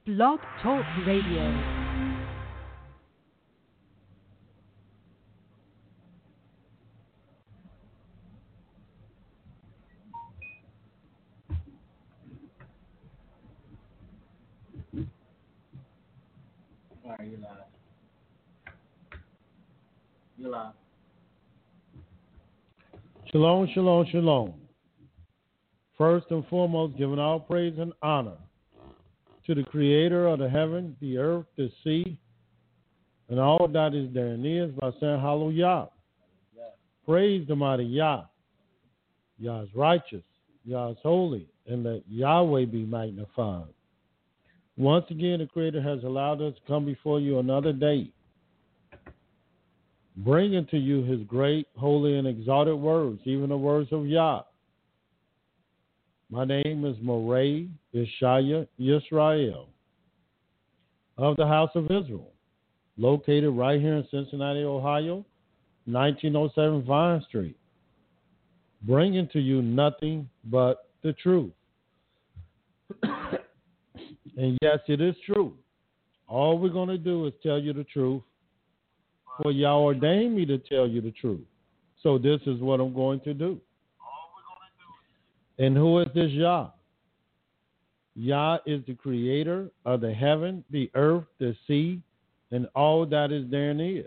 Blog Talk Radio. All right, you're live. You're live. Shalom, shalom, shalom. First and foremost, giving all praise and honor to the creator of the heaven, the earth, the sea, and all that is therein is by saying hallelujah. Praise the mighty Yah. Yah is righteous. Yah is holy. And let Yahweh be magnified. Once again, the creator has allowed us to come before you another day, bringing to you his great, holy, and exalted words, even the words of Yah. My name is Moray Ishaya Yisrael of the House of Israel, located right here in Cincinnati, Ohio, 1907 Vine Street, bringing to you nothing but the truth. And yes, it is true. All we're going to do is tell you the truth, for Yah ordained me to tell you the truth. So this is what I'm going to do. And who is this Yah? Yah is the creator of the heaven, the earth, the sea, and all that is therein is.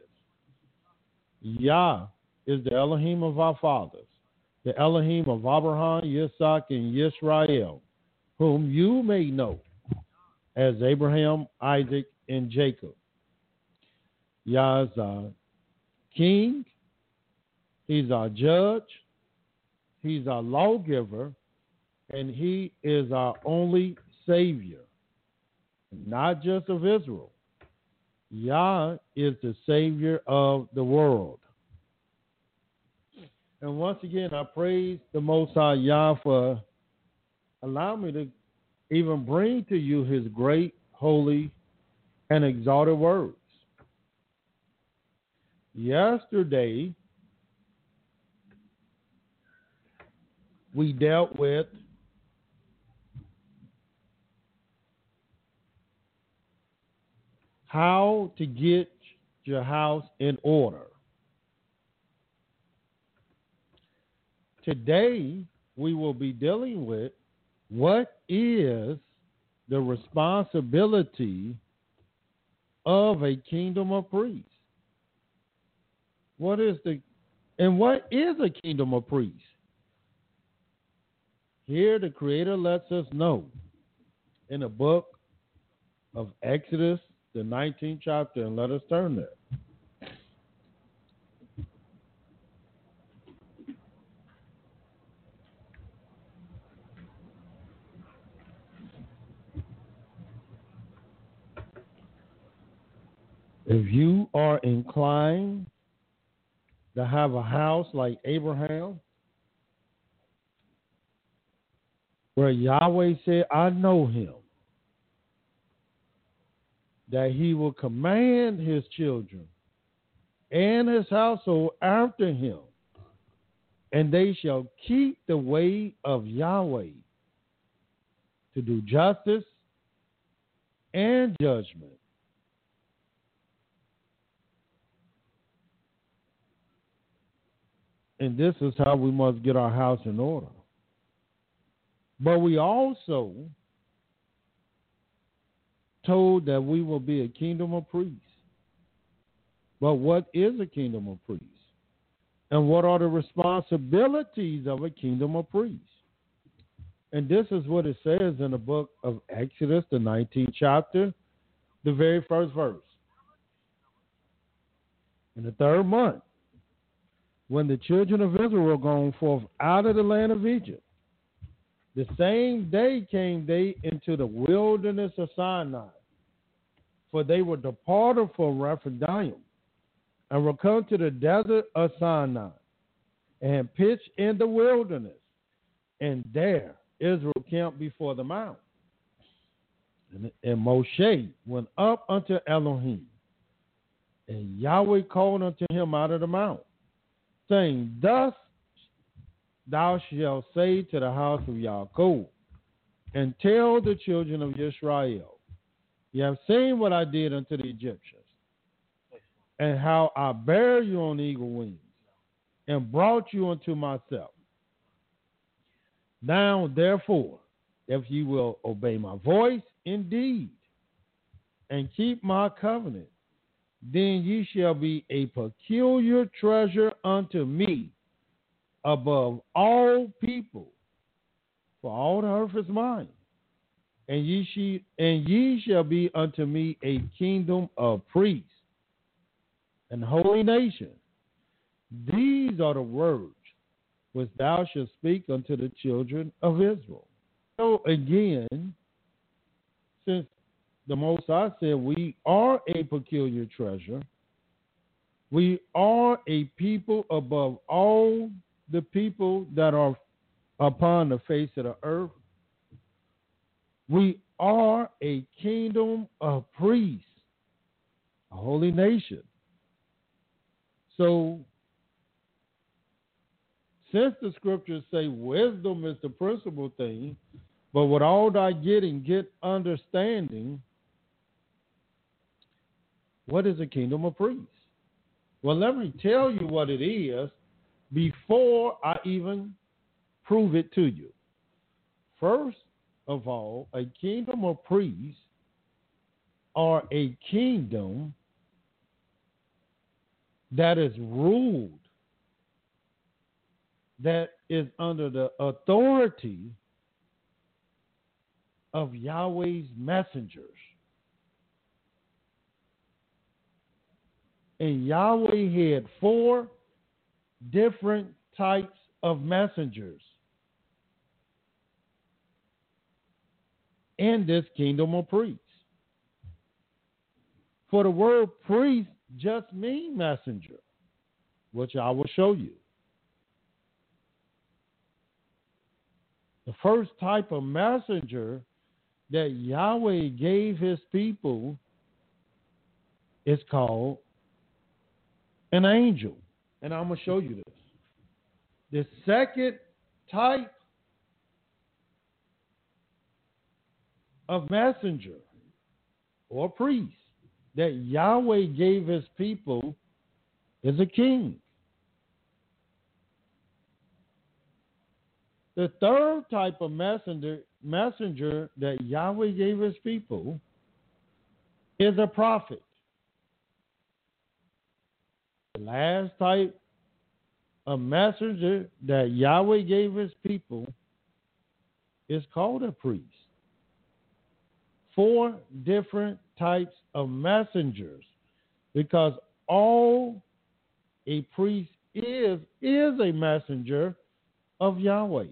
Yah is the Elohim of our fathers, the Elohim of Abraham, Yitzhak, and Yisrael, whom you may know as Abraham, Isaac, and Jacob. Yah is our king. He's our judge. He's our lawgiver. And he is our only Savior, not just of Israel. Yah is the Savior of the world. And once again, I praise the Most High Yah for allowing me to even bring to you his great, holy, and exalted words. Yesterday, we dealt with how to get your house in order. Today, we will be dealing with what is the responsibility of a kingdom of priests. What is a kingdom of priests? Here, the Creator lets us know in the book of Exodus, the 19th chapter, and let us turn there. If you are inclined to have a house like Abraham, where Yahweh said, I know him, that he will command his children and his household after him, and they shall keep the way of Yahweh to do justice and judgment. And this is how we must get our house in order. But we also told that we will be a kingdom of priests. But what is a kingdom of priests? And what are the responsibilities of a kingdom of priests? And this is what it says in the book of Exodus, the 19th chapter, the very first verse. In the third month, when the children of Israel were gone forth out of the land of Egypt, the same day came they into the wilderness of Sinai, for they were departed from Rephidim, and were come to the desert of Sinai, and pitched in the wilderness, and there Israel camped before the mount. And Moshe went up unto Elohim, and Yahweh called unto him out of the mount, saying, Thus thou shalt say to the house of Yaakov, and tell the children of Israel, You have seen what I did unto the Egyptians, and how I bare you on eagle wings, and brought you unto myself. Now, therefore, if you will obey my voice indeed, and keep my covenant, then ye shall be a peculiar treasure unto me above all people, for all the earth is mine. And ye shall be unto me a kingdom of priests and holy nation. These are the words which thou shalt speak unto the children of Israel. So again, since the Most High said we are a peculiar treasure, we are a people above all the people that are upon the face of the earth. We are a kingdom of priests, a holy nation. So, since the scriptures say wisdom is the principal thing, but with all thy getting, get understanding, what is a kingdom of priests? Well, let me tell you what it is before I even prove it to you. First of all, a kingdom of priests are a kingdom that is ruled, that is under the authority of Yahweh's messengers. And Yahweh had 4 different types of messengers in this kingdom of priests. For the word priest just means messenger, which I will show you. The first type of messenger that Yahweh gave his people is called an angel. And I'm going to show you this. The second type of messenger or priest that Yahweh gave his people is a king. The third type of messenger that Yahweh gave his people is a prophet. The last type of messenger that Yahweh gave his people is called a priest. 4 different types of messengers, because all a priest is a messenger of Yahweh.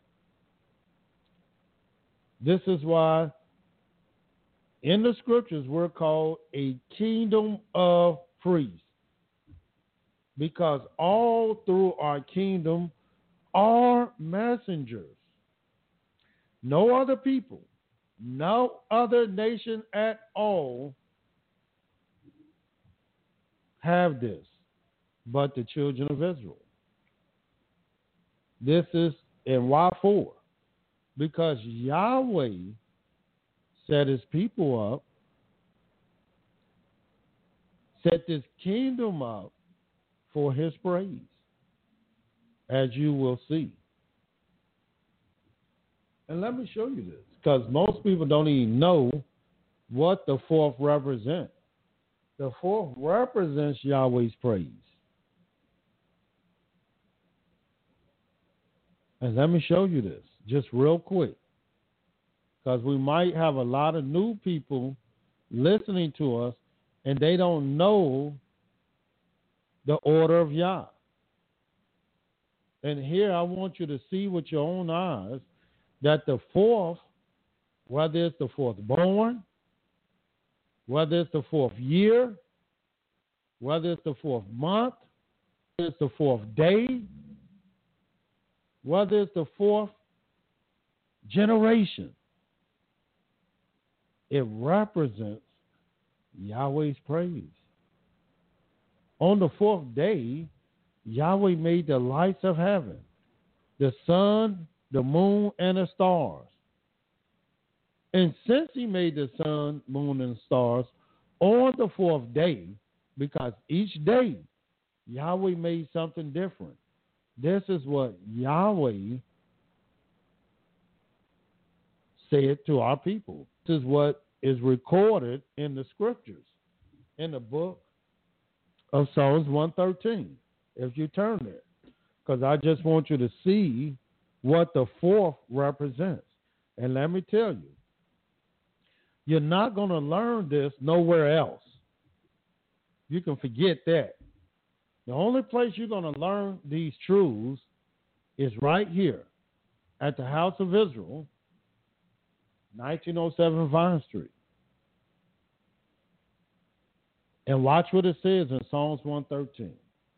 This is why in the scriptures we're called a kingdom of priests, because all through our kingdom are messengers. No other people, no other nation at all have this but the children of Israel. This is, and why for? Because Yahweh set his people up, set this kingdom up for his praise, as you will see. And let me show you this, because most people don't even know what the 4th represents. The 4th represents Yahweh's praise. And let me show you this just real quick, because we might have a lot of new people listening to us and they don't know the order of Yah. And here I want you to see with your own eyes that the 4th, whether it's the 4th born, whether it's the 4th year, whether it's the 4th month, whether it's the 4th day, whether it's the 4th generation, it represents Yahweh's praise. On the 4th day, Yahweh made the lights of heaven, the sun, the moon, and the stars. And since he made the sun, moon, and stars on the fourth day, because each day Yahweh made something different. This is what Yahweh said to our people. This is what is recorded in the scriptures, in the book of Psalms 113, if you turn there. Because I just want you to see what the fourth represents. And let me tell you, you're not going to learn this nowhere else. You can forget that. The only place you're going to learn these truths is right here at the House of Israel, 1907 Vine Street. And watch what it says in Psalms 113.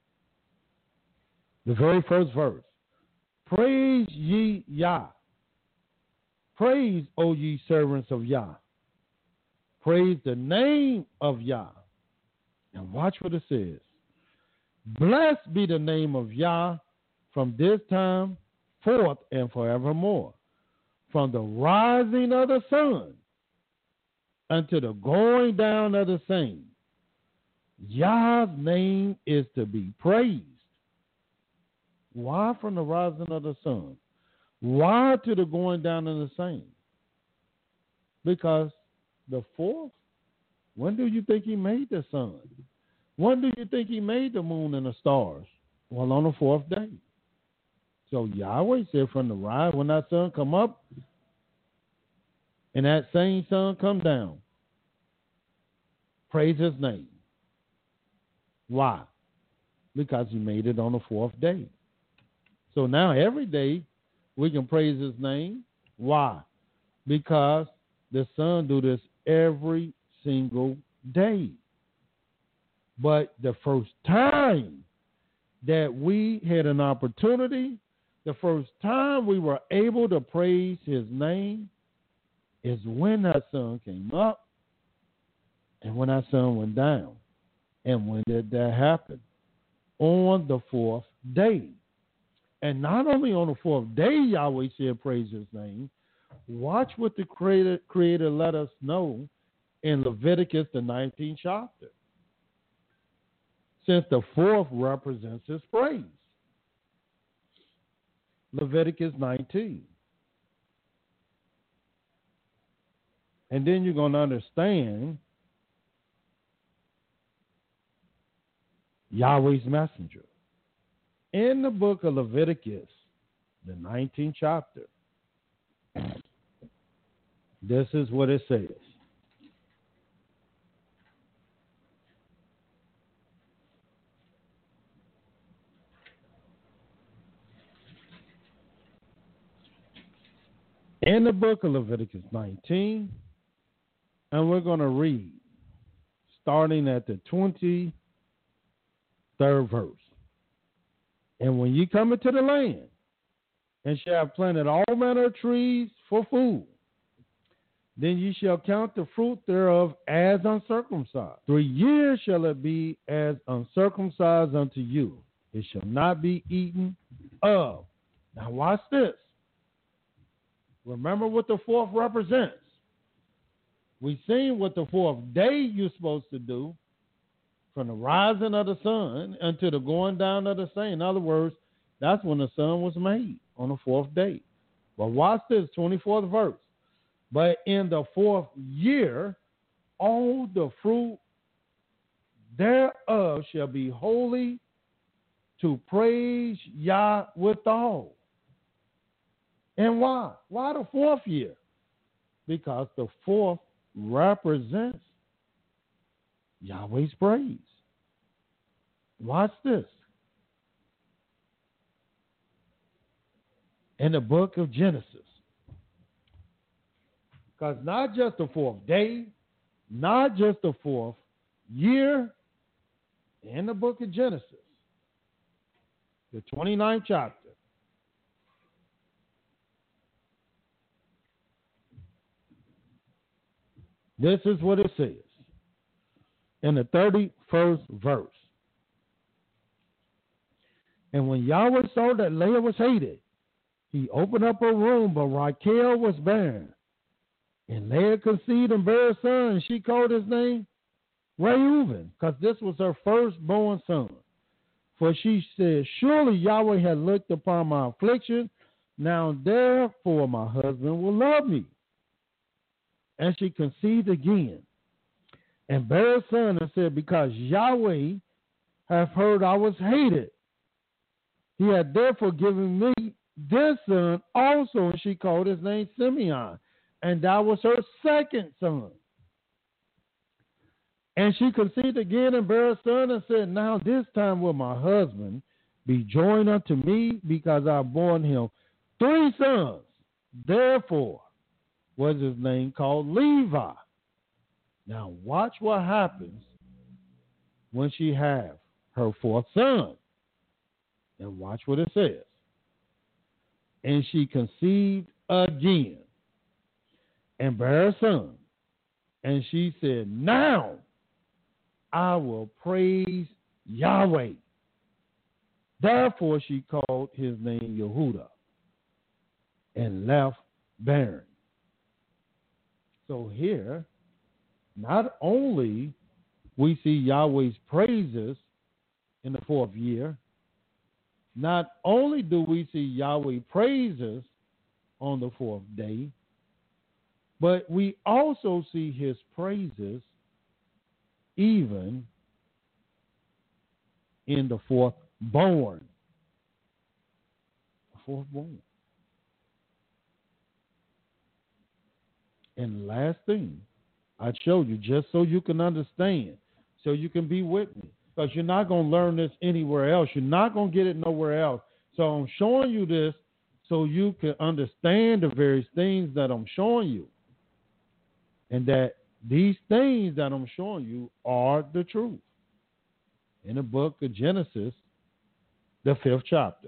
The very first verse. Praise ye Yah. Praise, O ye servants of Yah. Praise the name of Yah. And watch what it says. Blessed be the name of Yah from this time forth and forevermore. From the rising of the sun unto the going down of the same. Yah's name is to be praised. Why from the rising of the sun? Why to the going down of the same? Because the fourth, when do you think he made the sun? When do you think he made the moon and the stars? Well, on the fourth day. So Yahweh said from the rise, when that sun come up, and that same sun come down, praise his name. Why? Because he made it on the fourth day. So now every day we can praise his name. Why? Because the sun do this every single day. But the first time that we had an opportunity, the first time we were able to praise his name is when that sun came up and when that sun went down. And when did that happen? On the fourth day. And not only on the fourth day, Yahweh said praise his name. Watch what the Creator let us know in Leviticus, the 19th chapter. Since the fourth represents his praise. Leviticus 19. And then you're going to understand Yahweh's messenger. In the book of Leviticus, the 19th chapter, this is what it says. In the book of Leviticus 19, and we're going to read starting at the 23rd verse. And when ye come into the land, and shall have planted all manner of trees for food, then ye shall count the fruit thereof as uncircumcised. 3 years shall it be as uncircumcised unto you. It shall not be eaten of. Now watch this. Remember what the fourth represents. We've seen what the fourth day you're supposed to do, from the rising of the sun until the going down of the same. In other words, that's when the sun was made, on the fourth day. But watch this, 24th verse. But in the fourth year, all the fruit thereof shall be holy, to praise Yah withal. And why? Why the fourth year? Because the fourth represents Yahweh's praise. Watch this. In the book of Genesis. Because not just the fourth day, not just the fourth year, in the book of Genesis, the 29th chapter. This is what it says. In the 31st verse. And when Yahweh saw that Leah was hated, he opened up her womb, but Rachel was barren. And Leah conceived and bare a son, and she called his name Reuben, because this was her firstborn son. For she said, surely Yahweh had looked upon my affliction. Now therefore my husband will love me. And she conceived again and bare a son and said, because Yahweh hath heard I was hated, he had therefore given me this son also. And she called his name Simeon. And that was her second son. And she conceived again and bare a son and said, now this time will my husband be joined unto me, because I have borne him 3 sons. Therefore was his name called Levi. Now watch what happens when she have her 4th son. And watch what it says. And she conceived again and bare a son. And she said, now I will praise Yahweh. Therefore she called his name Yehudah and left barren. So here, not only we see Yahweh's praises in the 4th year, not only do we see Yahweh praises on the 4th day, but we also see his praises even in the 4th born. The 4th born. And the last thing I showed you, just so you can understand, so you can be with me, because you're not going to learn this anywhere else. You're not going to get it nowhere else. So I'm showing you this so you can understand the various things that I'm showing you. And that these things that I'm showing you are the truth. In the book of Genesis, the 5th chapter.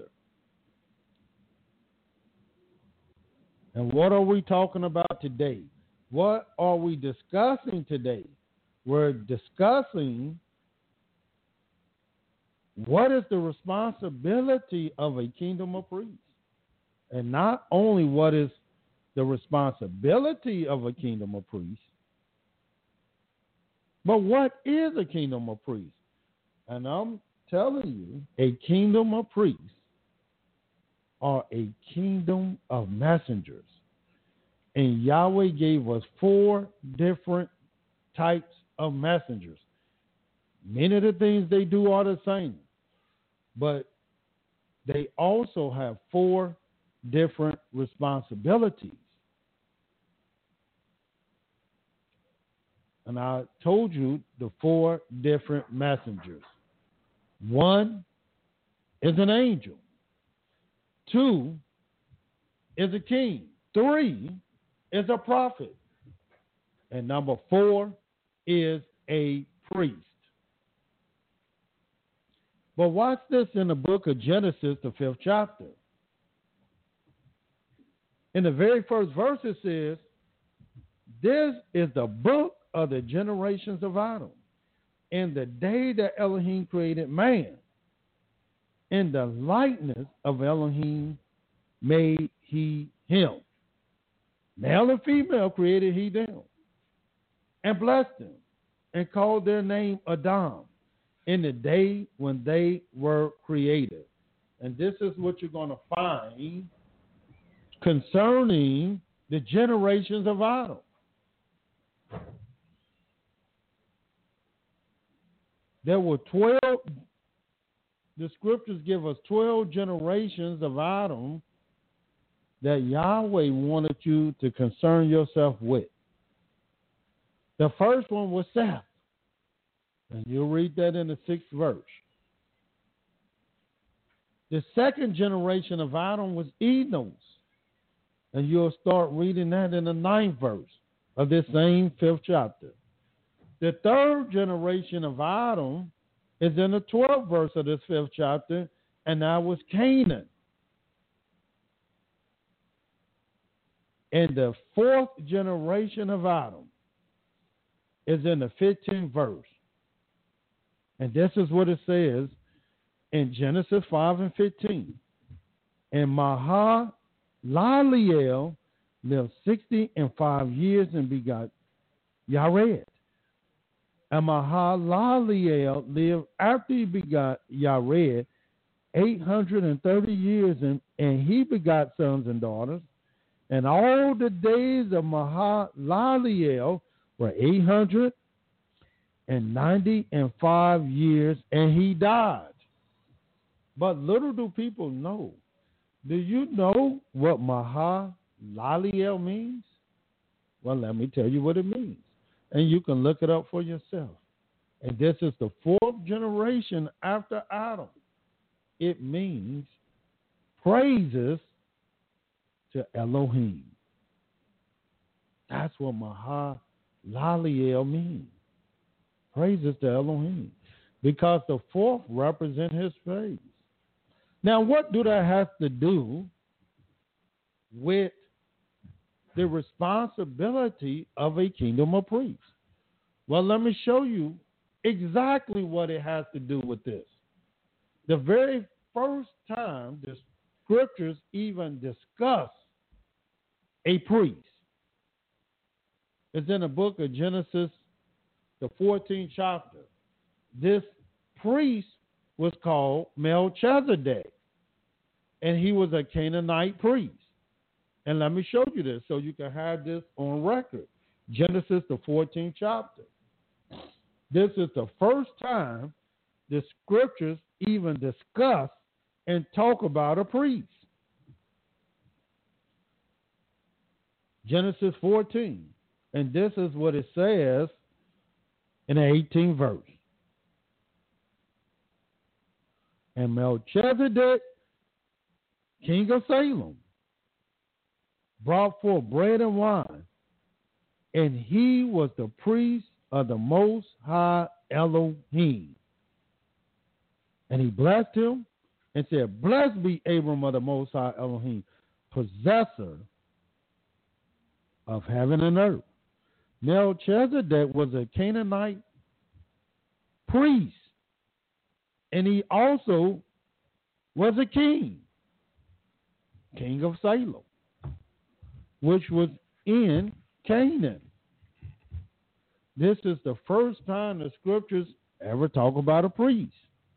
And what are we talking about today? What are we discussing today? We're discussing what is the responsibility of a kingdom of priests. And not only what is the responsibility of a kingdom of priests, but what is a kingdom of priests? And I'm telling you, a kingdom of priests are a kingdom of messengers. And Yahweh gave us 4 different types of messengers. Many of the things they do are the same, but they also have 4 different responsibilities. And I told you the 4 different messengers. 1 is an angel. 2 is a king. 3 is a prophet. And number 4 is a priest. But watch this in the book of Genesis, the 5th chapter. In the very first verse it says, this is the book of the generations of Adam. In the day that Elohim created man, in the likeness of Elohim made he him. Male and female created he them, and blessed them, and called their name Adam, in the day when they were created. And this is what you're going to find concerning the generations of Adam. There were 12, the scriptures give us 12 generations of Adam that Yahweh wanted you to concern yourself with. The first one was Seth. And you'll read that in the 6th verse. The second generation of Adam was Enos. And you'll start reading that in the 9th verse of this same 5th chapter. The third generation of Adam is in the 12th verse of this 5th chapter, and that was Canaan. And the 4th generation of Adam is in the 15th verse. And this is what it says in Genesis 5 and 15. And Mahalaleel lived 60 and 5 years and begot Yared. And Mahalaleel lived after he begot Yared 830 years, and he begot sons and daughters. And all the days of Mahalaleel were 895 years, and he died. But little do people know. Do you know what Mahalaleel means? Well, let me tell you what it means. And you can look it up for yourself. And this is the fourth generation after Adam. It means praises to Elohim. That's what Mahalaleel means. Praises to Elohim. Because the fourth represents his praise. Now, what do that have to do with the responsibility of a kingdom of priests? Well, let me show you exactly what it has to do with this. The very first time the scriptures even discuss a priest is in the book of Genesis, the 14th chapter. This priest was called Melchizedek, and he was a Canaanite priest. And let me show you this so you can have this on record. Genesis, the 14th chapter. This is the first time the scriptures even discuss and talk about a priest. Genesis 14. And this is what it says in the 18th verse. And Melchizedek, king of Salem, brought forth bread and wine, and he was the priest of the Most High Elohim. And he blessed him and said, "Blessed be Abram of the Most High Elohim, possessor of heaven and earth." Melchizedek was a Canaanite priest, and he also was a king of Salem, which was in Canaan. This is the first time the scriptures ever talk about a priest.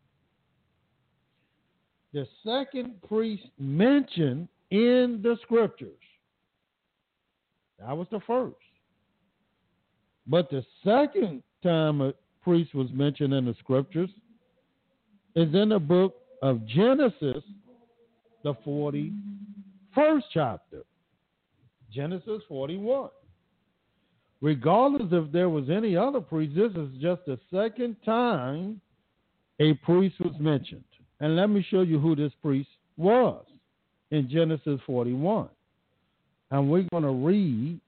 The second priest mentioned in the scriptures, that was the first. But the second time a priest was mentioned in the scriptures is in the book of Genesis, the 41st chapter. Genesis 41. Regardless if there was any other priest, this is just the second time a priest was mentioned. And let me show you who this priest was in Genesis 41. And we're going to read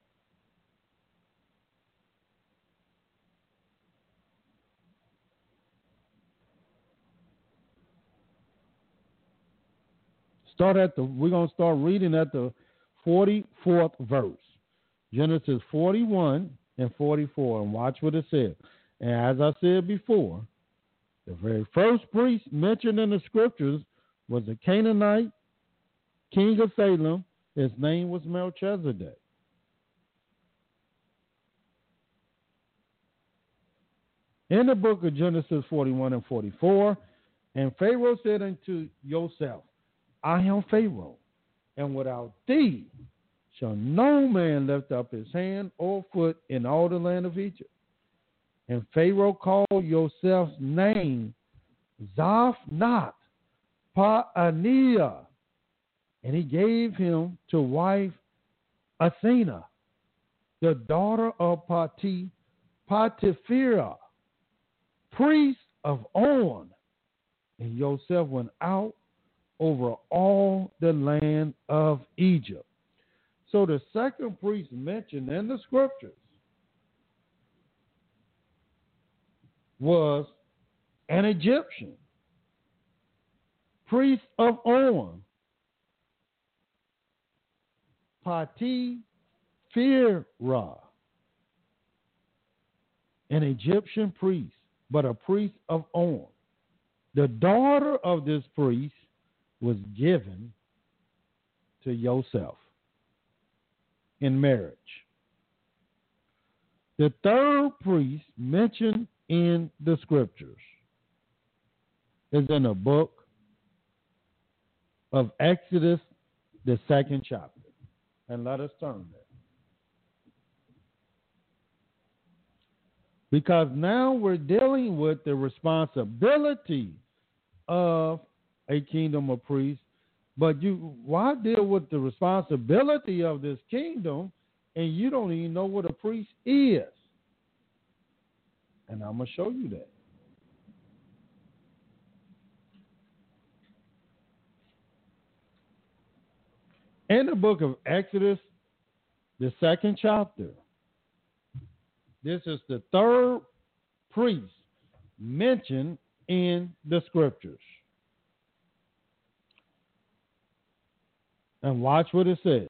we're going to start reading at the 44th verse. Genesis 41 and 44. And watch what it says. And as I said before, the very first priest mentioned in the scriptures was a Canaanite king of Salem. His name was Melchizedek. In the book of Genesis 41 and 44, and Pharaoh said unto Joseph, I am Pharaoh, and without thee shall no man lift up his hand or foot in all the land of Egypt. And Pharaoh called Joseph's name Zaphnath Paaneah, and he gave him to wife Athena, the daughter of Potipherah, priest of On. And Joseph went out over all the land of Egypt. So the second priest mentioned in the scriptures was an Egyptian, priest of On, Potipherah, an Egyptian priest, but a priest of On. The daughter of this priest was given to Joseph. in marriage. The third priest mentioned in the scriptures is in the book of Exodus, the 2nd chapter. And let us turn there. Because now we're dealing with the responsibility of a kingdom of priests. But why deal with the responsibility of this kingdom and you don't even know what a priest is? And I'm going to show you that. In the book of Exodus, the 2nd chapter, this is the third priest mentioned in the scriptures. And watch what it says.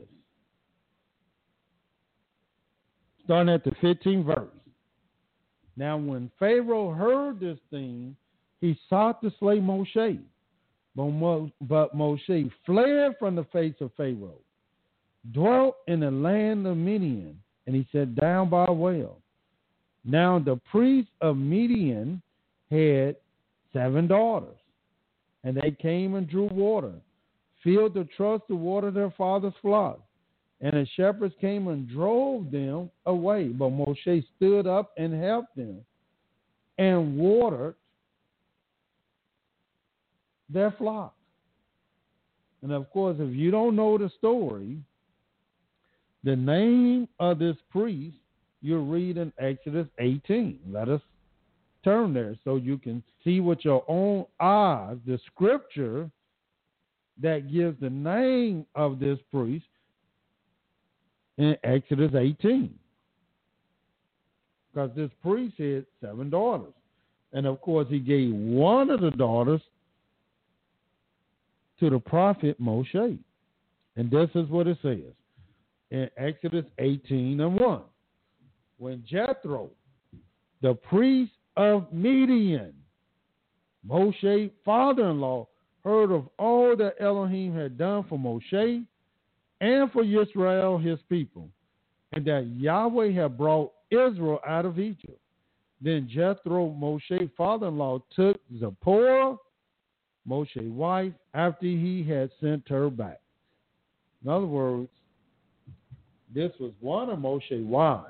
Starting at the 15th verse. Now when Pharaoh heard this thing, he sought to slay Moshe. But Moshe fled from the face of Pharaoh, dwelt in the land of Midian, and he sat down by a well. Now the priest of Midian had 7 daughters, and they came and drew water, filled the troughs to water their father's flock. And the shepherds came and drove them away. But Moshe stood up and helped them and watered their flock. And of course, if you don't know the story, the name of this priest, you'll read in Exodus 18. Let us turn there so you can see with your own eyes the scripture that gives the name of this priest in Exodus 18. Because this priest had 7 daughters. And of course, he gave one of the daughters to the prophet Moshe. And this is what it says in Exodus 18:1. When Jethro, the priest of Midian, Moshe's father-in-law, heard of all that Elohim had done for Moshe and for Israel, his people, and that Yahweh had brought Israel out of Egypt, then Jethro, Moshe's father-in-law, took Zipporah, Moshe's wife, after he had sent her back. In other words, this was one of Moshe's wives.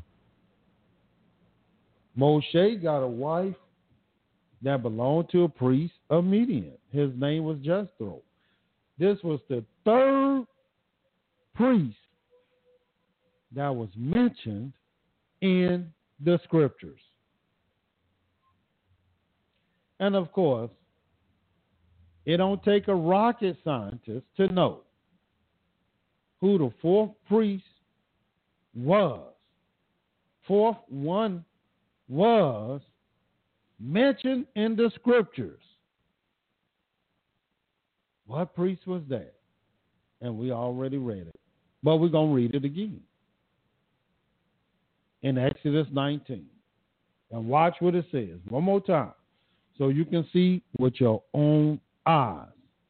Moshe got a wife that belonged to a priest of Midian. His name was Jethro. This was the third priest that was mentioned in the scriptures. And of course, it don't take a rocket scientist to know who the fourth priest was. Fourth one was mentioned in the scriptures. What priest was that? And we already read it. But we're going to read it again. In Exodus 19. And watch what it says one more time so you can see with your own eyes.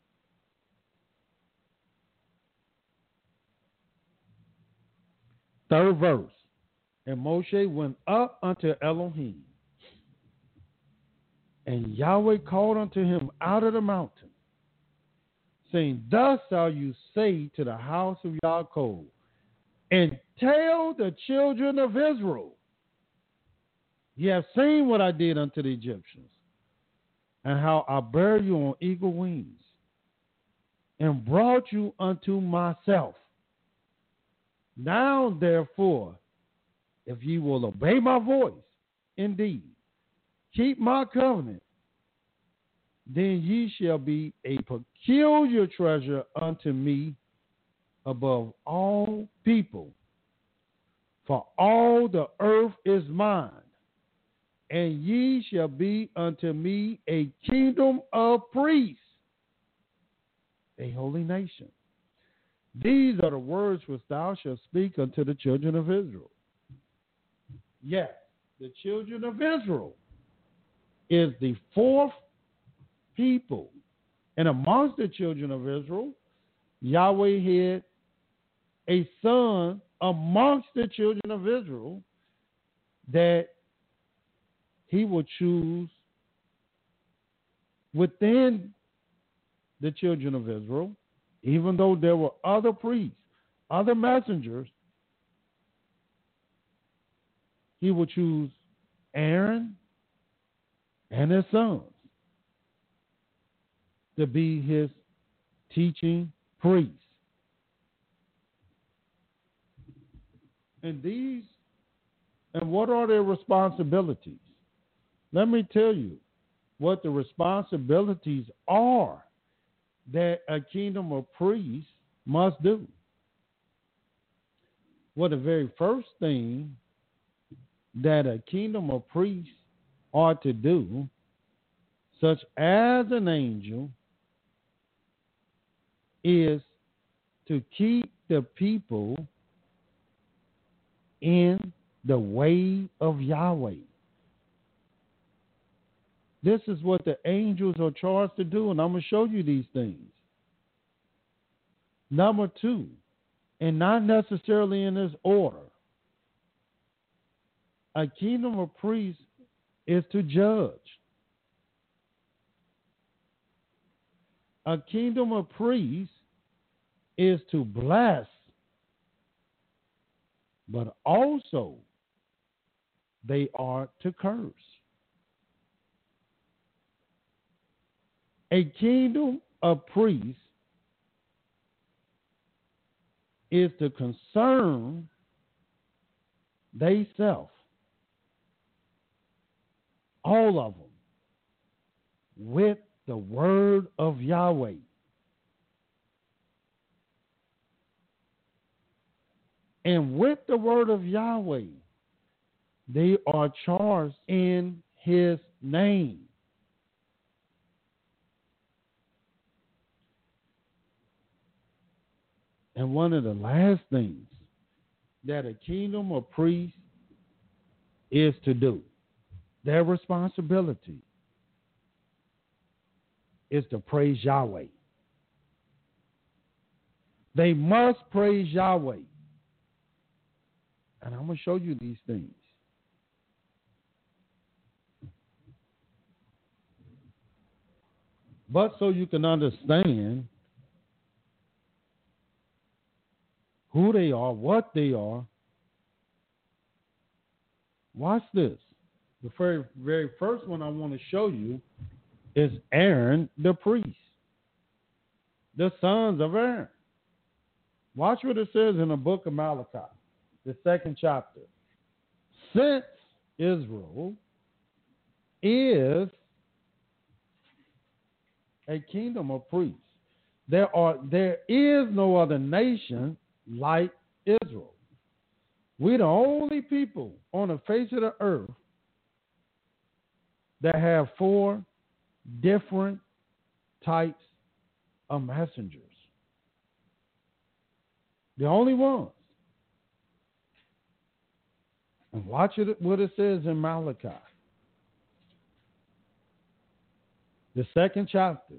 Third verse. And Moshe went up unto Elohim, and Yahweh called unto him out of the mountain, saying, thus shall you say to the house of Yaakov, and tell the children of Israel, ye have seen what I did unto the Egyptians, and how I bare you on eagle wings, and brought you unto myself. Now, therefore, if ye will obey my voice, indeed, keep my covenant, then ye shall be a peculiar treasure unto me above all people. For all the earth is mine, and ye shall be unto me a kingdom of priests, a holy nation. These are the words which thou shalt speak unto the children of Israel. Yes, the children of Israel is the fourth people. And amongst the children of Israel, Yahweh had a son amongst the children of Israel that he will choose within the children of Israel, even though there were other priests, other messengers, he will choose Aaron and his sons to be his teaching priests. And what are their responsibilities? Let me tell you what the responsibilities are that a kingdom of priests must do. Well, the very first thing that a kingdom of priests ought to do, such as an angel, is to keep the people in the way of Yahweh. This is what the angels are charged to do, and I'm going to show you these things. Number two, and not necessarily in this order, a kingdom of priests is to judge. A kingdom of priests is to bless, but also they are to curse. A kingdom of priests is to concern theyself, all of them, with the word of Yahweh. And with the word of Yahweh, they are charged in his name. And one of the last things that a kingdom of priests is to do, their responsibility, is to praise Yahweh. They must praise Yahweh. And I'm going to show you these things. But so you can understand who they are, what they are, watch this. The very first one I want to show you is Aaron the priest, the sons of Aaron. Watch what it says in the book of Malachi, the 2nd chapter. Since Israel is a kingdom of priests, there is no other nation like Israel. We're the only people on the face of the earth that have 4 different types of messengers. The only ones. And watch what it says in Malachi, the 2nd chapter.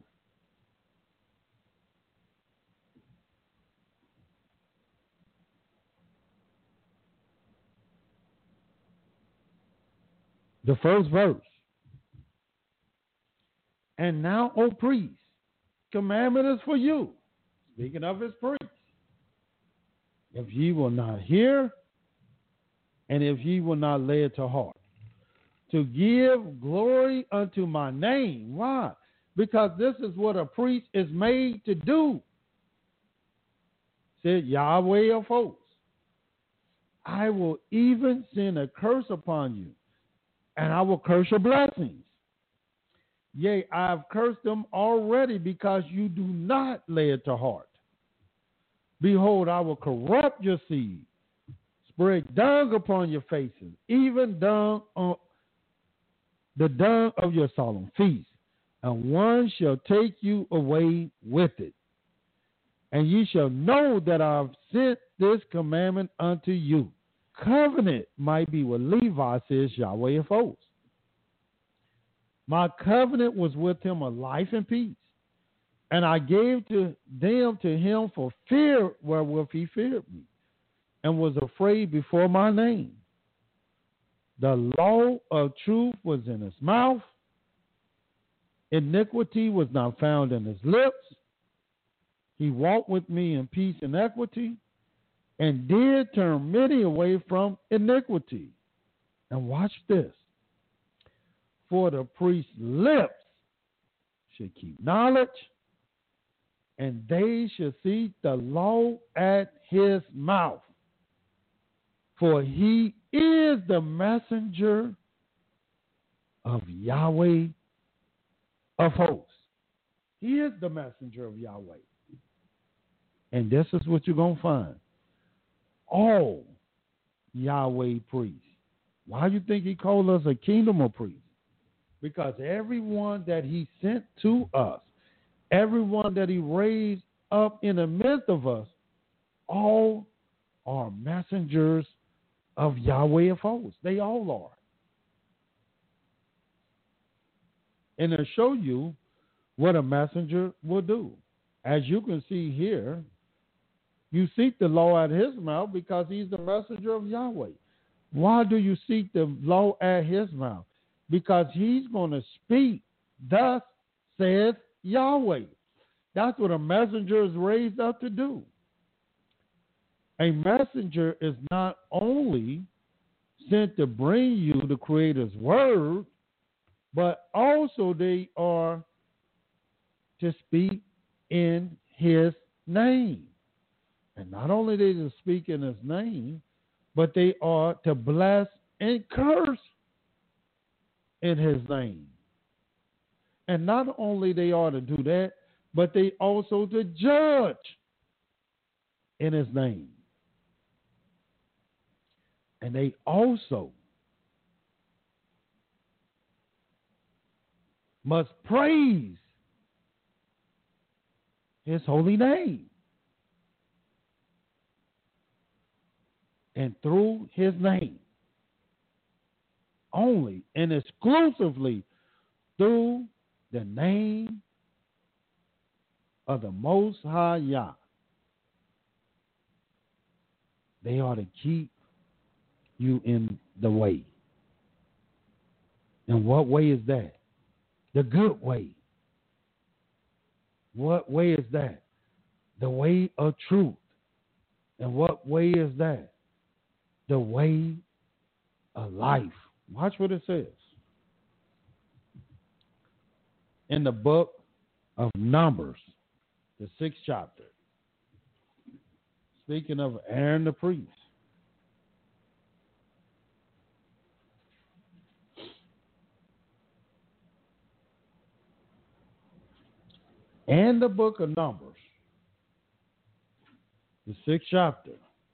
The first verse. And now, O priests, commandment is for you, speaking of his priests. If ye will not hear, and if ye will not lay it to heart, to give glory unto my name. Why? Because this is what a priest is made to do. Said Yahweh of hosts, I will even send a curse upon you, and I will curse your blessings. Yea, I have cursed them already because you do not lay it to heart. Behold, I will corrupt your seed, spread dung upon your faces, even dung on the dung of your solemn feasts, and one shall take you away with it. And ye shall know that I have sent this commandment unto you. Covenant might be with Levi, says Yahweh of hosts. My covenant was with him of life and peace, and I gave to them to him for fear wherewith he feared me. and was afraid before my name. The law of truth was in his mouth. Iniquity was not found in his lips. He walked with me in peace and equity, and did turn many away from iniquity. And watch this. For the priest's lips should keep knowledge, and they should seek the law at his mouth. For he is the messenger of Yahweh of hosts. He is the messenger of Yahweh. And this is what you're going to find. All Yahweh priests. Why do you think he called us a kingdom of priests? Because everyone that he sent to us, everyone that he raised up in the midst of us, all are messengers of Yahweh of hosts. They all are. And to show you what a messenger will do. As you can see here, you seek the law at his mouth because he's the messenger of Yahweh. Why do you seek the law at his mouth? Because he's going to speak, thus saith Yahweh. That's what a messenger is raised up to do. A messenger is not only sent to bring you the Creator's word, but also they are to speak in his name. And not only they to speak in his name, but they are to bless and curse in his name. And not only they are to do that, but they also to judge in his name. And they also must praise his holy name. And through his name, only and exclusively through the name of the Most High Yah, they are to keep you in the way. And what way is that? The good way. What way is that? The way of truth. And what way is that? The way of life. Watch what it says. In the book of Numbers, the 6th chapter. Speaking of Aaron the priest. And the book of Numbers, the 6th chapter.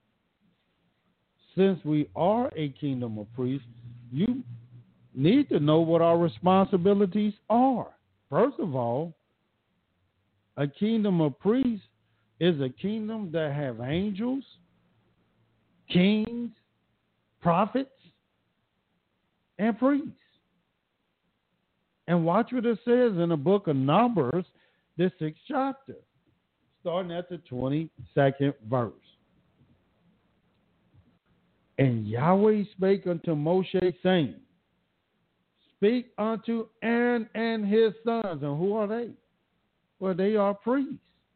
Since we are a kingdom of priests, you need to know what our responsibilities are. First of all, a kingdom of priests is a kingdom that have angels, kings, prophets, and priests. And watch what it says in the book of Numbers, the 6th chapter, starting at the 22nd verse. And Yahweh spake unto Moshe, saying, Speak unto Aaron and his sons. And who are they? Well, they are priests.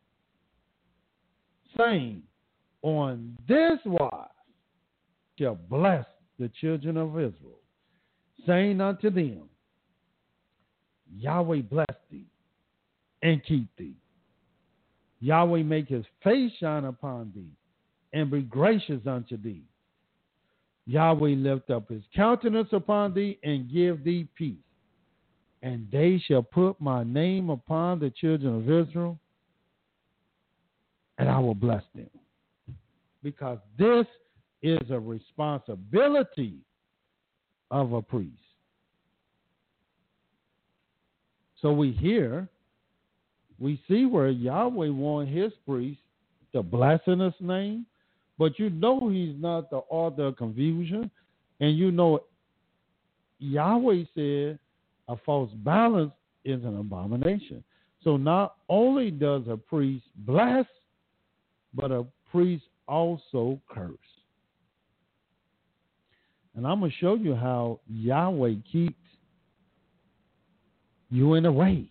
Saying, On this wise shall bless the children of Israel, saying unto them, Yahweh bless thee and keep thee. Yahweh make his face shine upon thee and be gracious unto thee. Yahweh lift up his countenance upon thee and give thee peace. And they shall put my name upon the children of Israel, and I will bless them. Because this is a responsibility of a priest. So we see where Yahweh wants his priest to bless in his name, but you know he's not the author of confusion. And you know Yahweh said a false balance is an abomination. So not only does a priest bless, but a priest also curse. And I'm going to show you how Yahweh keeps you in the way.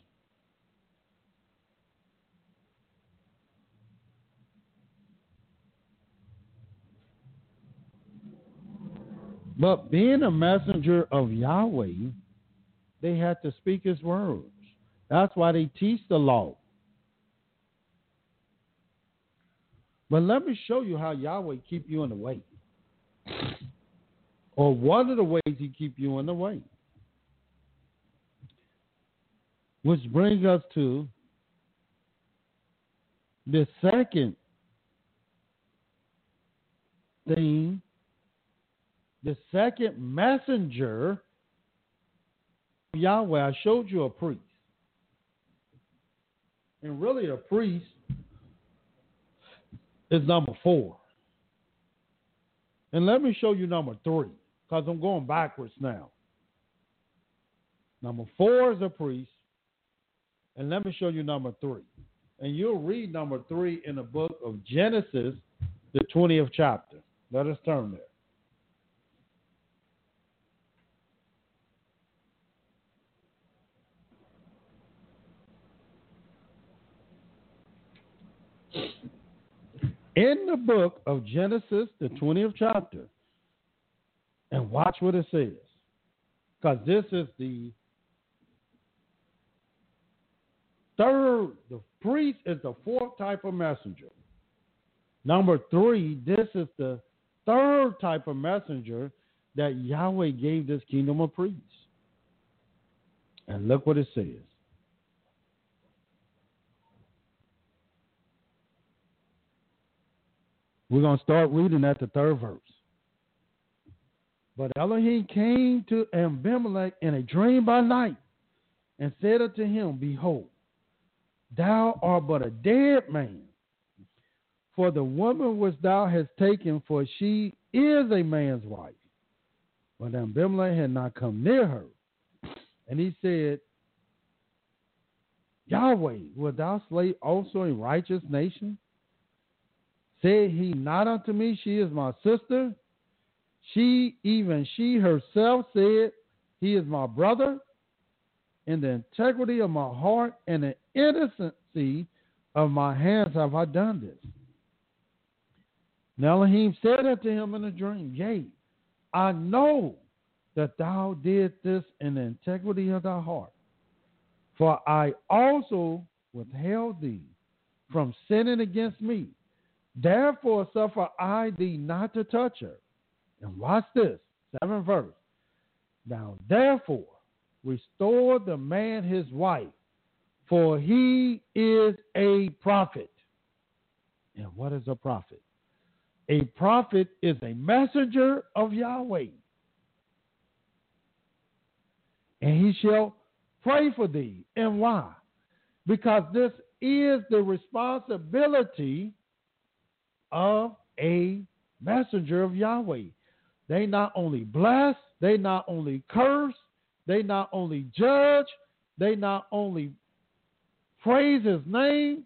But being a messenger of Yahweh, they had to speak his words. That's why they teach the law. But let me show you how Yahweh keep you in the way. Or one of the ways he keep you in the way. Which brings us to the second thing, the second messenger of Yahweh. I showed you a priest. And really a priest is number 4. And let me show you number 3, because I'm going backwards now. Number 4 is a priest. And let me show you number 3. And you'll read number 3 in the book of Genesis, the 20th chapter. Let us turn there. In the book of Genesis, the 20th chapter, and watch what it says. Because this is the priest is the 4th type of messenger. Number 3, this is the 3rd type of messenger that Yahweh gave this kingdom of priests. And look what it says. We're going to start reading at the 3rd verse. But Elohim came to Abimelech in a dream by night and said unto him, Behold, thou art but a dead man, for the woman which thou hast taken, for she is a man's wife. But Abimelech had not come near her. And he said, Yahweh, wilt thou slay also a righteous nation? Said he not unto me, she is my sister? Even she herself said, he is my brother. In the integrity of my heart and the innocency of my hands have I done this. And Elohim said unto him in a dream, Yea, I know that thou did this in the integrity of thy heart. For I also withheld thee from sinning against me. Therefore suffer I thee not to touch her. And watch this, 7th verse. Now therefore restore the man his wife, for he is a prophet. And what is a prophet? A prophet is a messenger of Yahweh. And he shall pray for thee. And why? Because this is the responsibility of a messenger of Yahweh. They not only bless, they not only curse, they not only judge, they not only praise his name,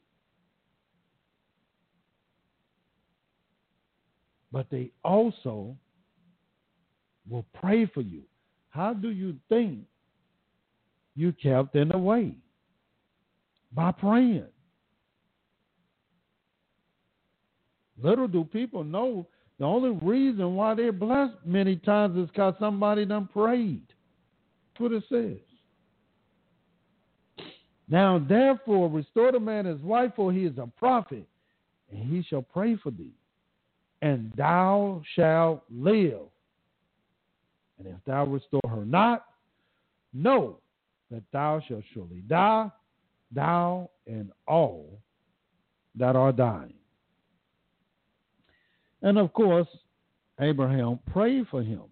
but they also will pray for you. How do you think you kept in the way? By praying. Little do people know the only reason why they're blessed many times is because somebody done prayed. That's what it says. Now, therefore, restore the man his wife, for he is a prophet, and he shall pray for thee, and thou shalt live. And if thou restore her not, know that thou shalt surely die, thou and all that are dying. And of course, Abraham prayed for him.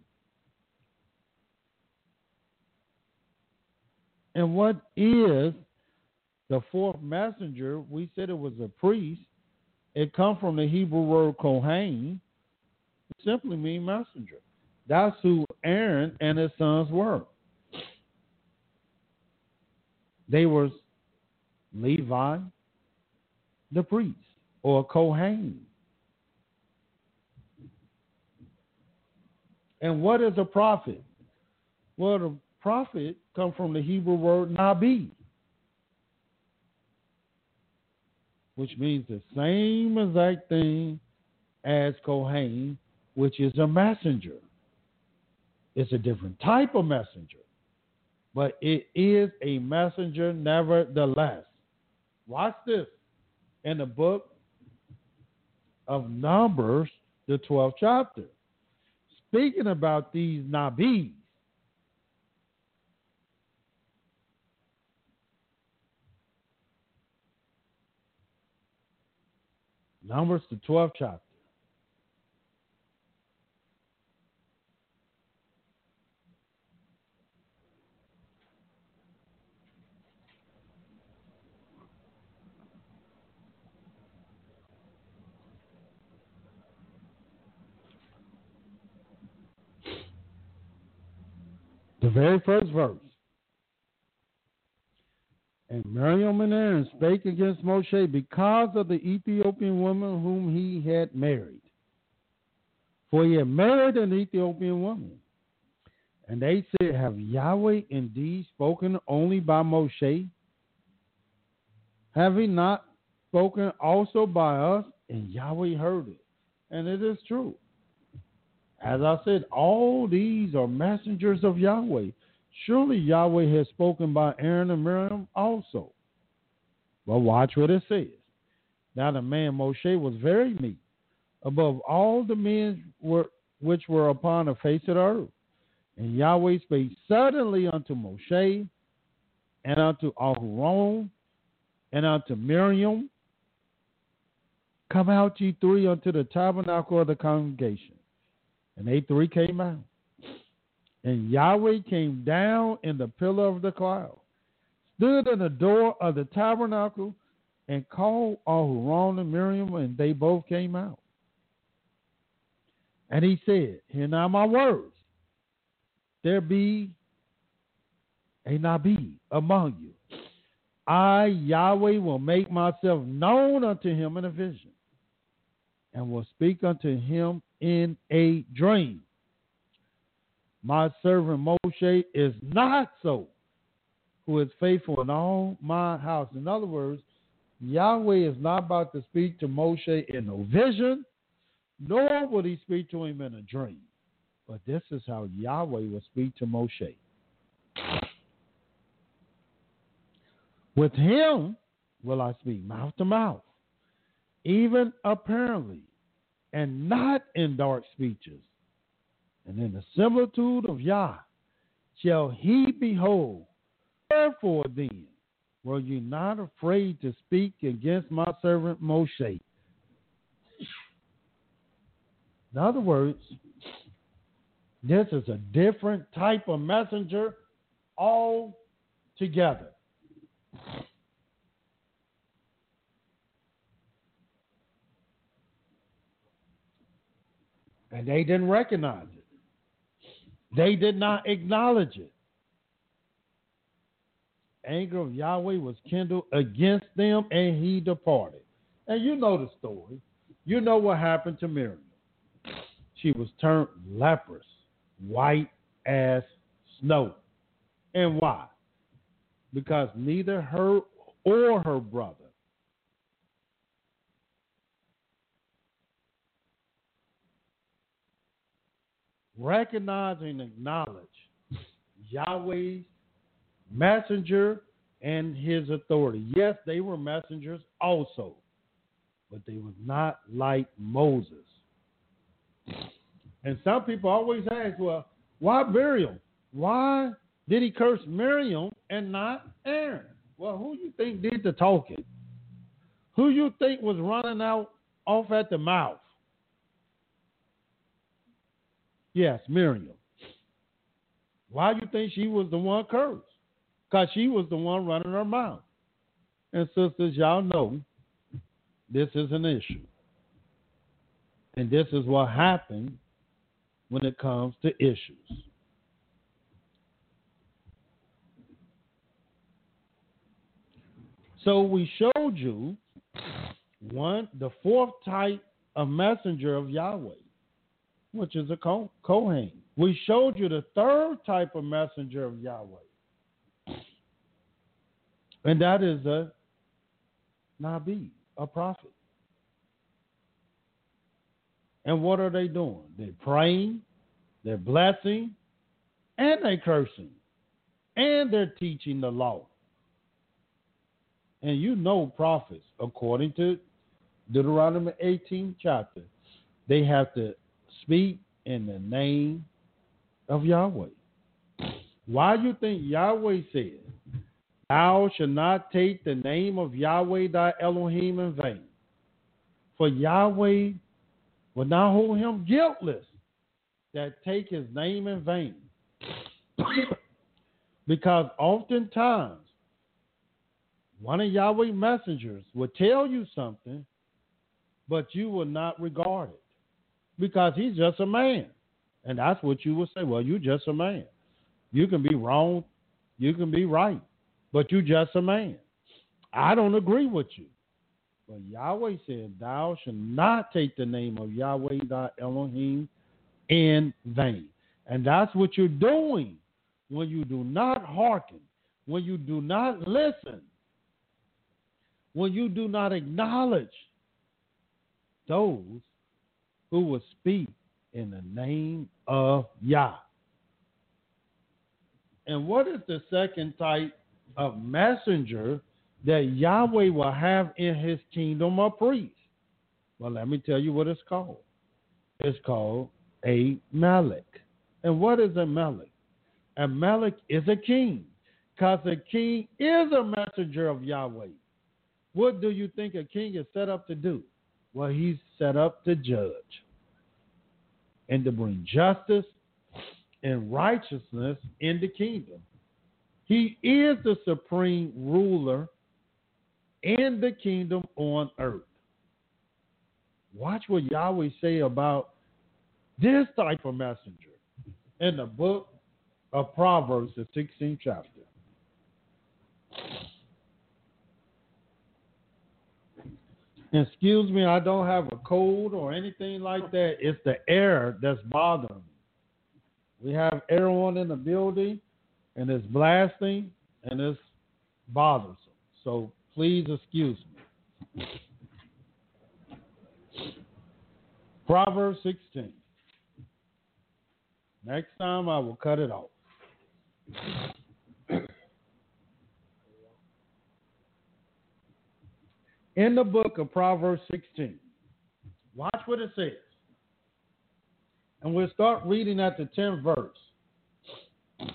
And what is the 4th messenger? We said it was a priest. It comes from the Hebrew word Kohen. It simply means messenger. That's who Aaron and his sons were. They were Levi, the priest, or Kohen. And what is a prophet? Well, the prophet comes from the Hebrew word nabi, which means the same exact thing as Kohen, which is a messenger. It's a different type of messenger, but it is a messenger nevertheless. Watch this. In the book of Numbers, the 12th chapter, speaking about these Nabis, Numbers, the 12th chapter. The very first verse. And Miriam and Aaron spake against Moshe because of the Ethiopian woman whom he had married. For he had married an Ethiopian woman. And they said, have Yahweh indeed spoken only by Moshe? Have he not spoken also by us? And Yahweh heard it. And it is true. As I said, all these are messengers of Yahweh. Surely Yahweh has spoken by Aaron and Miriam also. But watch what it says. Now the man Moshe was very meek, above all the men which were upon the face of the earth. And Yahweh spake suddenly unto Moshe, and unto Aharon, and unto Miriam, come out ye three unto the tabernacle of the congregation. And they three came out. And Yahweh came down in the pillar of the cloud, stood in the door of the tabernacle, and called Aharon and Miriam, and they both came out. And he said, hear now my words. There be a Nabi among you. I, Yahweh, will make myself known unto him in a vision, and will speak unto him in a dream. My servant Moshe is not so, who is faithful in all my house. In other words, Yahweh is not about to speak to Moshe in a vision, nor will he speak to him in a dream. But this is how Yahweh will speak to Moshe. With him will I speak mouth to mouth, even apparently, and not in dark speeches. And in the similitude of Yah shall he behold. Therefore then, were you not afraid to speak against my servant Moshe? In other words, this is a different type of messenger altogether. And they didn't recognize it. They did not acknowledge it. Anger of Yahweh was kindled against them, and he departed. And you know the story. You know what happened to Miriam. She was turned leprous, white as snow. And why? Because neither her or her brother recognize and acknowledge Yahweh's messenger and his authority. Yes, they were messengers also, but they were not like Moses. And some people always ask, well, why Miriam? Why did he curse Miriam and not Aaron? Well, who you think did the talking? Who you think was running out off at the mouth? Yes, Miriam. Why you think she was the one cursed? Because she was the one running her mouth. And sisters, y'all know this is an issue. And this is what happens when it comes to issues. So we showed you the fourth type of messenger of Yahweh, which is a Kohen. We showed you the third type of messenger of Yahweh, and that is a Nabi, a prophet. And what are they doing? They're praying, they're blessing, and they're cursing, and they're teaching the law. And you know prophets, according to Deuteronomy 18 chapter, they have to speak in the name of Yahweh. Why do you think Yahweh said, thou shalt not take the name of Yahweh thy Elohim in vain? For Yahweh will not hold him guiltless that take his name in vain. Because oftentimes, one of Yahweh's messengers will tell you something, but you will not regard it. Because he's just a man. And that's what you will say. Well, you're just a man. You can be wrong. You can be right. But you're just a man. I don't agree with you. But Yahweh said, thou shalt not take the name of Yahweh thy Elohim in vain. And that's what you're doing when you do not hearken, when you do not listen, when you do not acknowledge those who will speak in the name of Yah. And what is the second type of messenger that Yahweh will have in his kingdom of priests? Well, let me tell you what it's called. It's called a Melech. And what is a Melech? A Melech is a king, because a king is a messenger of Yahweh. What do you think a king is set up to do? Well, he's set up to judge and to bring justice and righteousness in the kingdom. He is the supreme ruler in the kingdom on earth. Watch what Yahweh say about this type of messenger in the book of Proverbs, the 16th chapter. Excuse me, I don't have a cold or anything like that. It's the air that's bothering me. We have air on in the building, and it's blasting, and it's bothersome. So please excuse me. Proverbs 16. Next time I will cut it off. In the book of Proverbs 16, watch what it says. And we'll start reading at the 10th verse.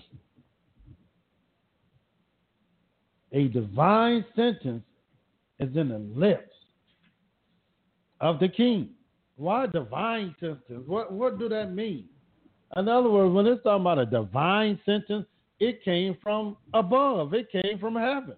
A divine sentence is in the lips of the king. Why divine sentence? What do that mean? In other words, when it's talking about a divine sentence, it came from above. It came from heaven.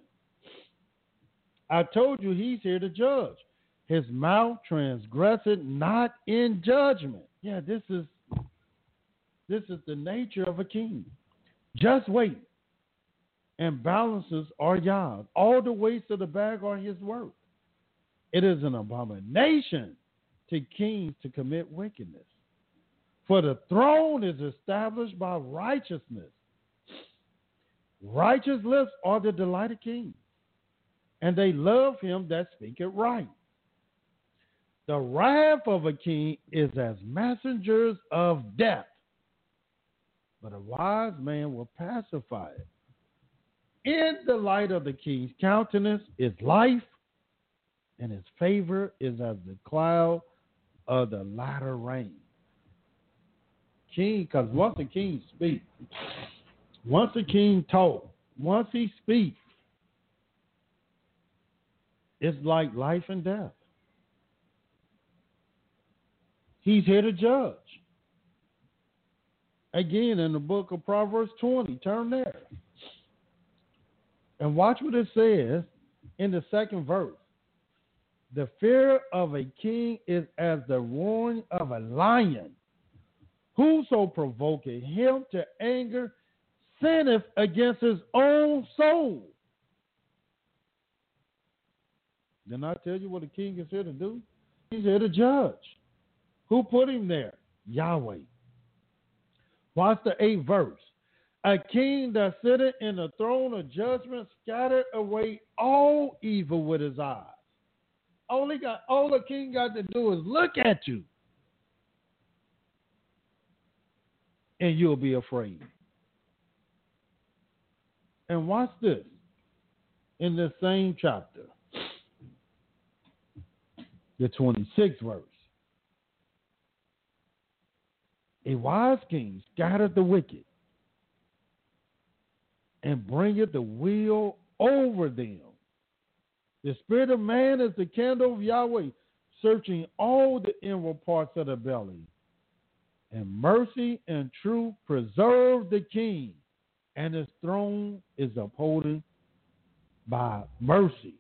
I told you he's here to judge. His mouth transgresseth not in judgment. Yeah, this is the nature of a king. Just wait. And balances are Yah's. All the weights of the bag are his work. It is an abomination to kings to commit wickedness. For the throne is established by righteousness. Righteous lips are the delight of kings, and they love him that speaketh right. The wrath of a king is as messengers of death, but a wise man will pacify it. In the light of the king's countenance is life, and his favor is as the cloud of the latter rain. King, because once a king speaks, once a king talks, once he speaks, it's like life and death. He's here to judge. Again, in the book of Proverbs 20, turn there. And watch what it says in the second verse. The fear of a king is as the roaring of a lion. Whoso provoketh him to anger sinneth against his own soul. Didn't I tell you what a king is here to do? He's here to judge. Who put him there? Yahweh. Watch the 8th verse. A king that sitteth in the throne of judgment scattered away all evil with his eyes. All the king got to do is look at you, and you'll be afraid. And watch this in the same chapter, the 26th verse. A wise king scattereth the wicked and bringeth the will over them. The spirit of man is the candle of Yahweh, searching all the inward parts of the belly. And mercy and truth preserve the king, and his throne is upholden by mercy.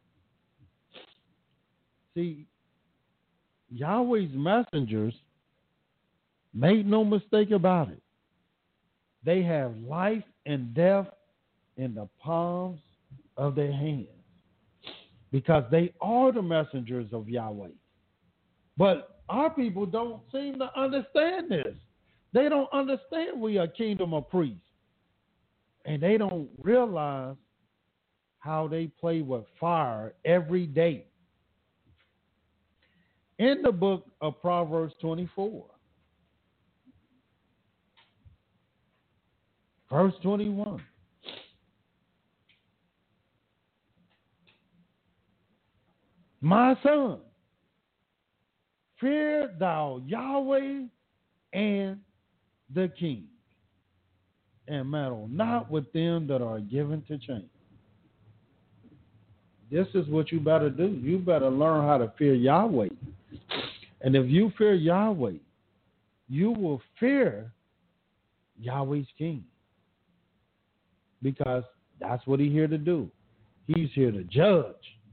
See, Yahweh's messengers, make no mistake about it, they have life and death in the palms of their hands, because they are the messengers of Yahweh. But our people don't seem to understand this. They don't understand we are a kingdom of priests. And they don't realize how they play with fire every day. In the book of Proverbs 24, verse 21. My son, fear thou Yahweh and the king, and meddle not with them that are given to change. This is what you better do. You better learn how to fear Yahweh. And if you fear Yahweh, you will fear Yahweh's king. Because that's what he's here to do. He's here to judge.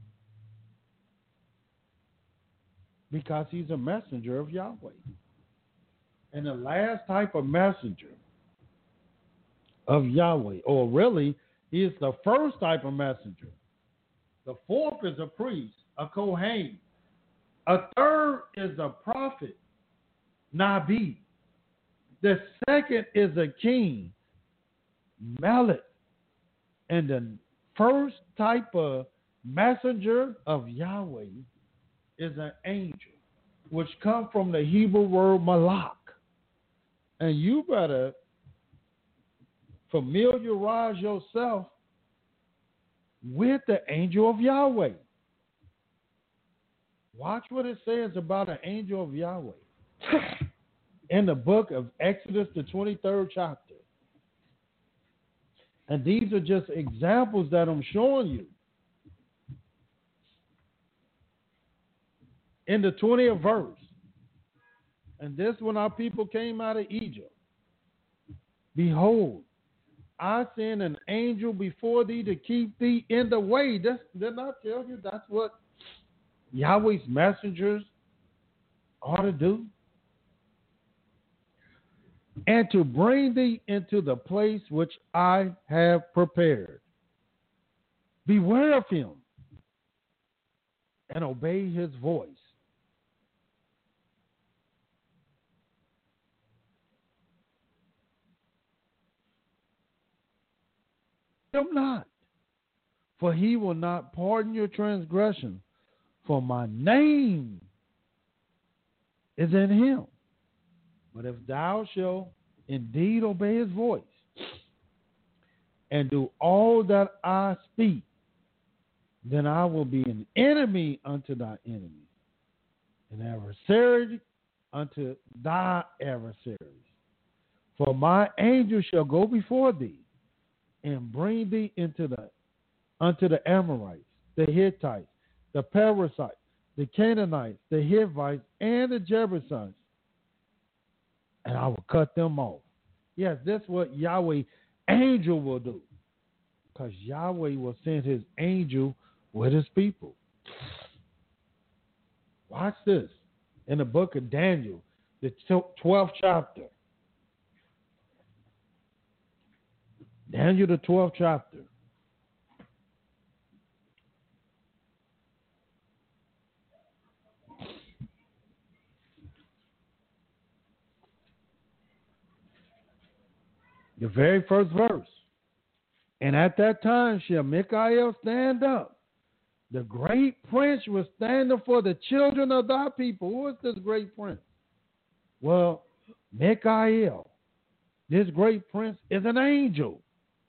Because he's a messenger of Yahweh. And the last type of messenger of Yahweh, or really, he is the first type of messenger. The fourth is a priest, a Kohen. A third is a prophet, Nabi. The second is a king, Melech. And the first type of messenger of Yahweh is an angel, which comes from the Hebrew word malach. And you better familiarize yourself with the angel of Yahweh. Watch what it says about an angel of Yahweh in the book of Exodus, the 23rd chapter. And these are just examples that I'm showing you. In the 20th verse, and this when our people came out of Egypt, behold, I send an angel before thee to keep thee in the way. Didn't I tell you that's what Yahweh's messengers ought to do? And to bring thee into the place which I have prepared. Beware of him and obey his voice. Him not, for he will not pardon your transgression, for my name is in him. But if thou shalt indeed obey his voice, and do all that I speak, then I will be an enemy unto thy enemies, an adversary unto thy adversaries. For my angel shall go before thee, and bring thee unto the Amorites, the Hittites, the Perizzites, the Canaanites, the Hivites, and the Jebusites, and I will cut them off. Yes, that's what Yahweh angel will do, because Yahweh will send his angel with his people. Watch this in the book of Daniel, the 12th chapter. Daniel, the 12th chapter. very first verse. And at that time shall Michael stand up. The great prince was standing for the children of thy people. Who is this great prince? Well, Michael, this great prince, is an angel.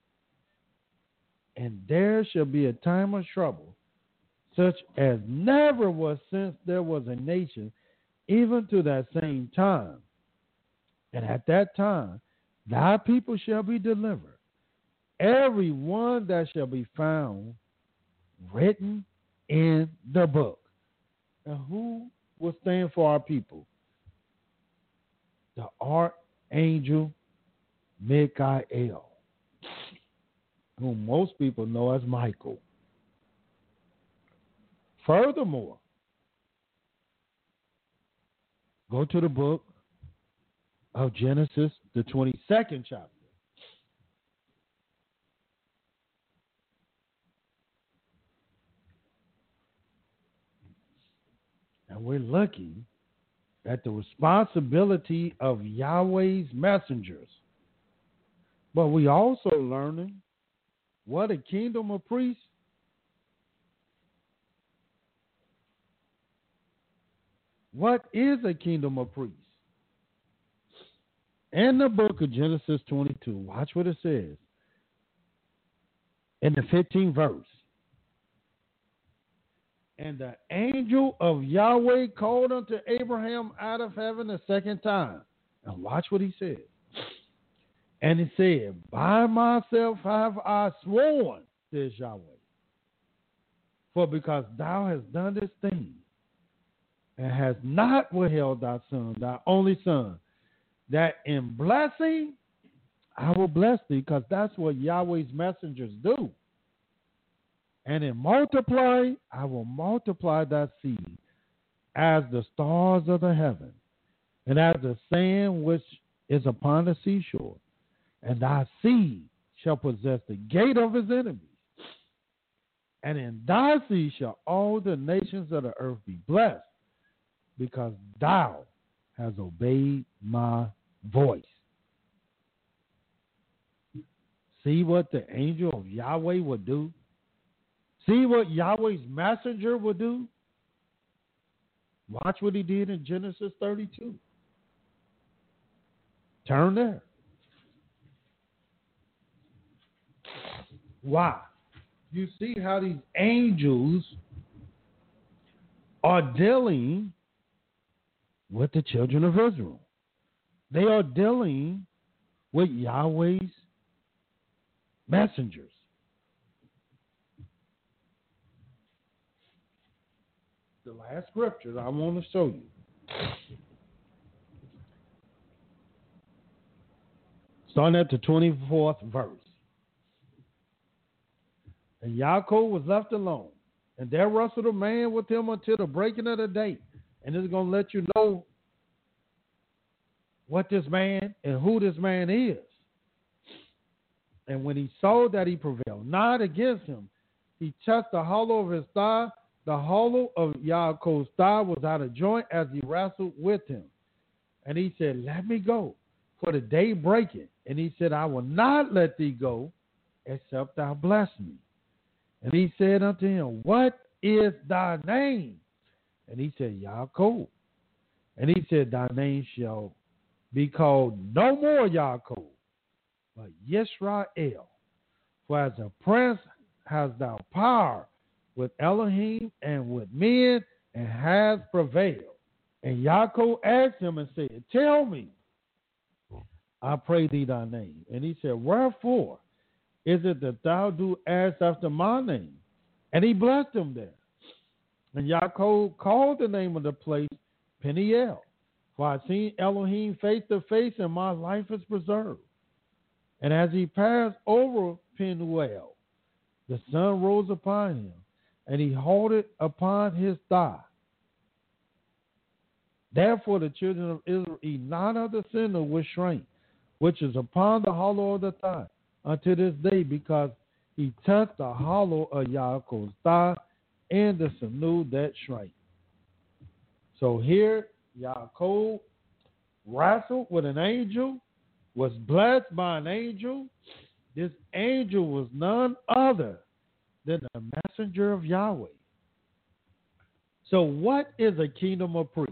And there shall be a time of trouble, such as never was since there was a nation, even to that same time. And at that time, thy people shall be delivered, every one that shall be found written in the book. And who will stand for our people? The archangel Michael, whom most people know as Michael. Furthermore, go to the book of Genesis, the 22nd chapter. And we're looking at the responsibility of Yahweh's messengers. But we also learning what a kingdom of priests. What is a kingdom of priests? In the book of Genesis 22, watch what it says. In the 15th verse. And the angel of Yahweh called unto Abraham out of heaven the second time. And watch what he said. And he said, by myself have I sworn, says Yahweh. For because thou hast done this thing, and hast not withheld thy son, thy only son, that in blessing I will bless thee, because that's what Yahweh's messengers do. And in multiplying, I will multiply thy seed as the stars of the heaven, and as the sand which is upon the seashore. And thy seed shall possess the gate of his enemies. And in thy seed shall all the nations of the earth be blessed, because thou hast obeyed my voice. See what the angel of Yahweh would do? See what Yahweh's messenger would do? Watch what he did in Genesis 32. Turn there. Why? You see how these angels are dealing with the children of Israel. They are dealing with Yahweh's messengers. The last scripture I want to show you. Starting at the 24th verse. And Yaakov was left alone, and there wrestled a man with him until the breaking of the day. And it's going to let you know what this man and who this man is. And when he saw that he prevailed not against him, he touched the hollow of his thigh. The hollow of Yaakov's thigh was out of joint as he wrestled with him. And he said, let me go, for the day breaketh. And he said, I will not let thee go, except thou bless me. And he said unto him, what is thy name? And he said, Yaakov. And he said, thy name shall be called no more Yaakov, but Yisrael. For as a prince hast thou power with Elohim and with men, and has prevailed. And Yaakov asked him and said, tell me, I pray thee thy name. And he said, wherefore is it that thou do ask after my name? And he blessed him there. And Yaakov called the name of the place Peniel, for I seen Elohim face to face, and my life is preserved. And as he passed over Peniel, the sun rose upon him, and he halted upon his thigh. Therefore the children of Israel eat not of the sinner with strength, which is upon the hollow of the thigh, unto this day, because he touched the hollow of Yaakov's thigh, and the sinew that shrank. So here Yaakov wrestled with an angel was blessed by an angel. This angel was none other than the messenger of Yahweh. So what is a kingdom of priests?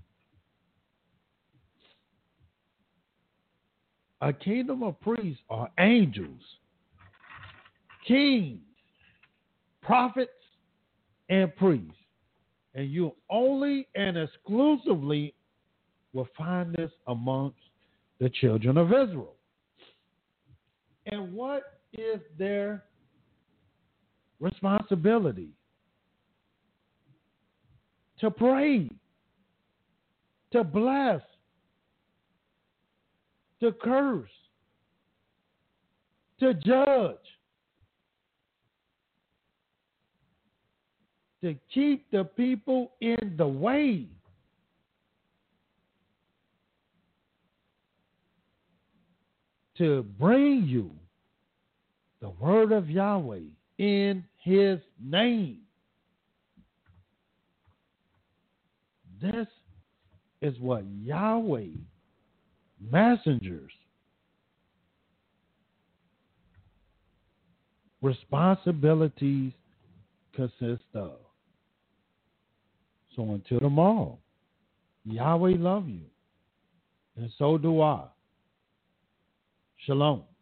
A kingdom of priests are angels, kings, prophets, and priests. And you only and exclusively will find this amongst the children of Israel. And what is their responsibility? To pray, to bless, to curse, to judge, to keep the people in the way. To bring you the word of Yahweh in his name. This is what Yahweh messengers responsibilities consist of. So until tomorrow, Yahweh love you, and so do I. Shalom.